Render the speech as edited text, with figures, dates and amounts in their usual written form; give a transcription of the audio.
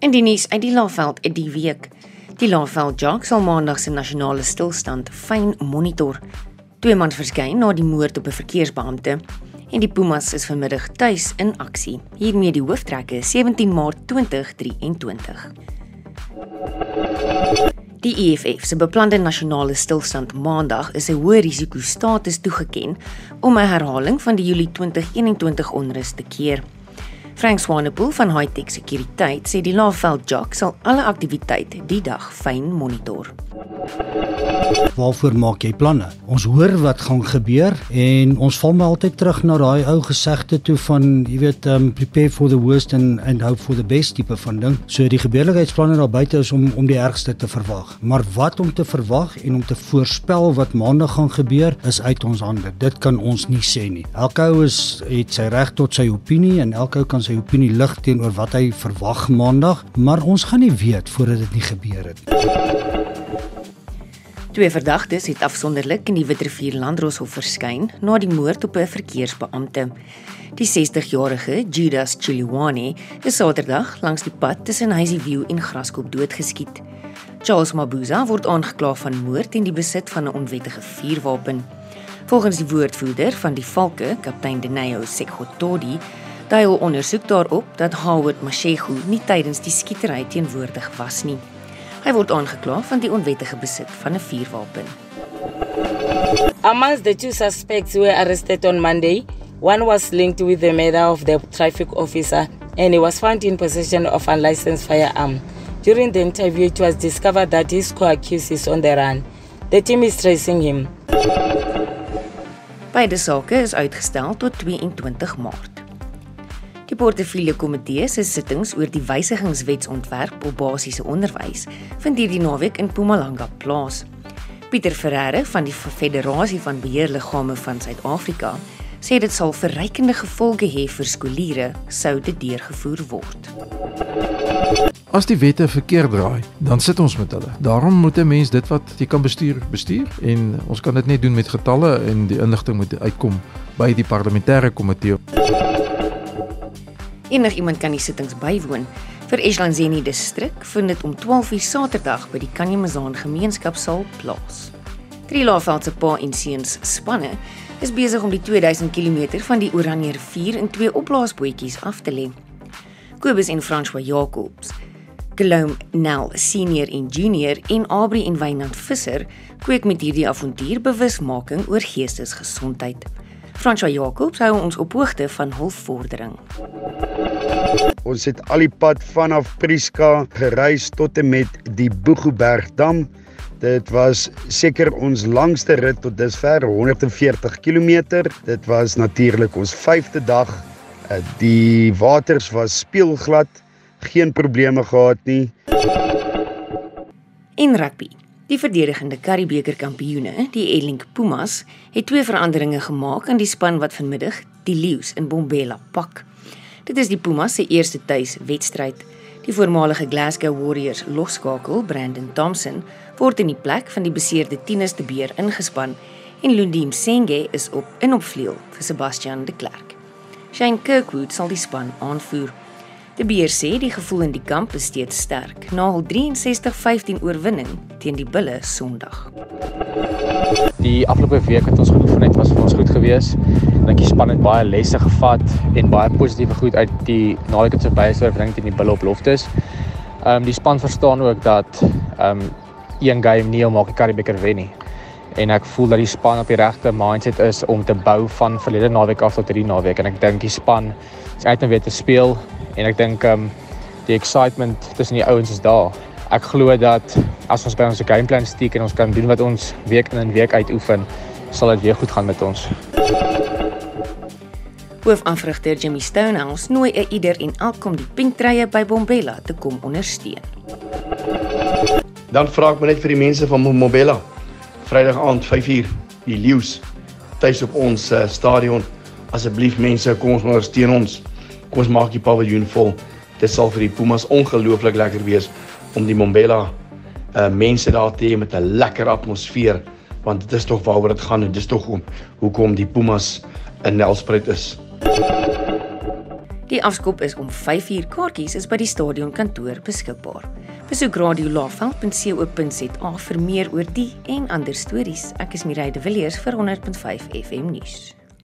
En die nuus uit die Laagveld die week. Die Laagveld Jocks sal maandag se nasionale stilstand fyn monitor. 2 mans verskyn na die moord op 'n verkeersbeampte. En die Pumas is vanmiddag tuis in aksie. Hiermee die hooftrekke 17 Maart 2023. Die EFF se beplande nasionale stilstand maandag is 'n hoë risiko status toegeken om 'n herhaling van die Julie 2021 onrus te keer. Frank Swanepoel van High-Tech Sekuriteit sê die Laagveld Jocks sal alle aktiwiteit die dag fyn monitor. Waarvoor maak jy planne? Ons hoor wat gaan gebeur en ons val maar altyd terug na daai ou gesegde toe van, jy weet, prepare for the worst and hope for the best tipe van ding. So die gebeurlikheidsplanne daar buite is om die ergste te verwag. Maar wat om te verwag en om te voorspel wat maandag gaan gebeur is uit ons hande. Dit kan ons nie sê nie. Elke ou het sy reg tot sy opinie en elke ou kan sy opinie lig teenoor wat hy verwag maandag, maar ons gaan nie weet voordat dit nie gebeur het. 2 verdagtes het afsonderlik in die Witrivier Landdroshof verskyn na die moord op 'n verkeersbeampte. Die 60-jarige Judas Chiliwane is Saterdag langs die pad tussen Hazyview en Graskop doodgeskiet. Charles Mabuza word aangekla van moord en die besit van 'n onwettige vuurwapen. Volgens die woordvoerder van die Valke, kaptein Denayo Sekgotodi, dui hul ondersoek daarop dat Howard Mashego nie tydens die skietery teenwoordig was nie. Hy word aangekla van die onwettige besit van 'n vuurwapen. Amongst the 2 suspects who were arrested on Monday, one was linked with the murder of the traffic officer and he was found in possession of an unlicensed firearm. During the interview, it was discovered that his co-accused is on the run. The team is tracing him. Beide sake is uitgestel tot 22 Maart. Die portefeulje komitee se sittings oor die wysigingswetsontwerp op basiese onderwys vind hierdie naweek in Mpumalanga plaas. Pieter Ferreira van die Federasie van Beheerliggame van Suid-Afrika sê dit sal verrykende gevolge hê vir skoliere sou dit deurgevoer word. As die wette verkeerd draai, dan sit ons met hulle. Daarom moet 'n mens dit wat jy kan bestuur en ons kan dit net doen met getalle en die inligting moet uitkom by die parlementêre komitee. Enigiemand kan die sittings bywoon. Vir Eslanseni distrik vind dit om 12:00 Saterdag by die Kanyamazaan gemeenskapsaal plaas. 3 Laagveldse pa en seuns spanne is besig om die 2000 km van die Oranje rivier in 2 opblaasbootjies af te lê. Kobus en François Jacobs, Guillaume Nel Senior en Junior en Abri en Wynand Visser kweek met hierdie avontuur bewusmaking oor geestesgesondheid. François Jacobs hou ons op hoogte van hul vordering. Ons het al die pad vanaf Prieska gereis tot en met die Boegoebergdam. Dit was seker ons langste rit tot dusver, 140 km. Dit was natuurlik ons 5de dag. Die waters was speelglad, geen probleme gehad nie. In rugby. Die verdedigende Currie-beker kampioene, die Edlink Pumas, het 2 veranderinge gemaak aan die span wat vanmiddag die Leeu's in Bombela pak. Dit is die Pumas se eerste tuiswedstryd. Die voormalige Glasgow Warriors losskakel, Brandon Thompson, word in die plek van die beseerde Tinus de Beer ingespan en Lundim Senge is in opvleuel vir Sebastian de Klerk. Shane Kirkwood sal die span aanvoer. De Beer sê die gevoel in die kamp is steeds sterk, na hul 63-15 oorwinning teen die Bulle Sondag. Die afgelope week wat ons geoefen het, was vir ons goed gewees. Ek dink die span het baie lesse gevat en baie positiewe goed uit die naweek se bysoorwinning teen die Bulle op loftes. Die span verstaan ook dat een game nie om maak die Currie-beker wen nie. En ek voel dat die span op die regte mindset is om te bou van verlede naweek af tot hierdie naweek. En ek dink die span is uit en weer te speel en ek dink die excitement tussen die ouens is daar. Ek glo dat as ons by ons gameplan stiek en ons kan doen wat ons week in en week uit oefen, sal dit weer goed gaan met ons. Hoofafrigter Jimmy Stonehouse nooi ieder en elk om die pinktreie by Bombela te kom ondersteun. Dan vra ek maar net vir die mense van Bombela. Vrydag aand 5:00, die Leeu's tuis op ons stadion. Asseblief mense, kom ons ondersteun ons. Kom ons maak die paviljoen vol. Dit sal vir die Pumas ongelooflik lekker wees om die Bombela mense daar te hê met 'n lekker atmosfeer, want dit is tog waaroor dit gaan en dit is tog hoekom die Pumas in Nelspruit is. Die afskop is om 5:00. Kaartjies is by die stadionkantoor beskikbaar. Besoek radiolaagveld.co.za vir meer oor die en ander stories. Ek is Mireille de Villiers vir 100.5 FM nuus.